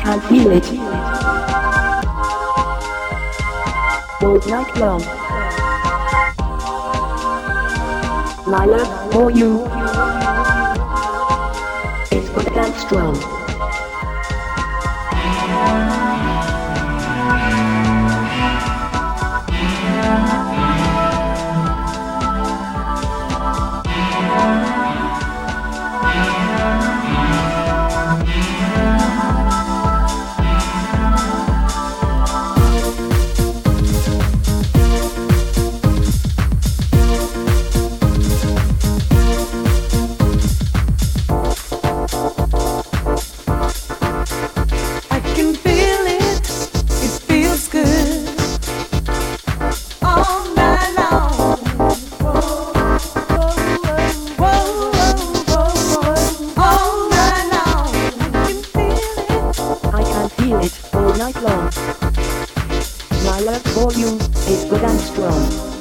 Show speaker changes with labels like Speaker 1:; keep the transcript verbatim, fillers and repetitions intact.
Speaker 1: can feel it all night long. My love for you is good and strong. Feel it all night long. My love for you is good and strong.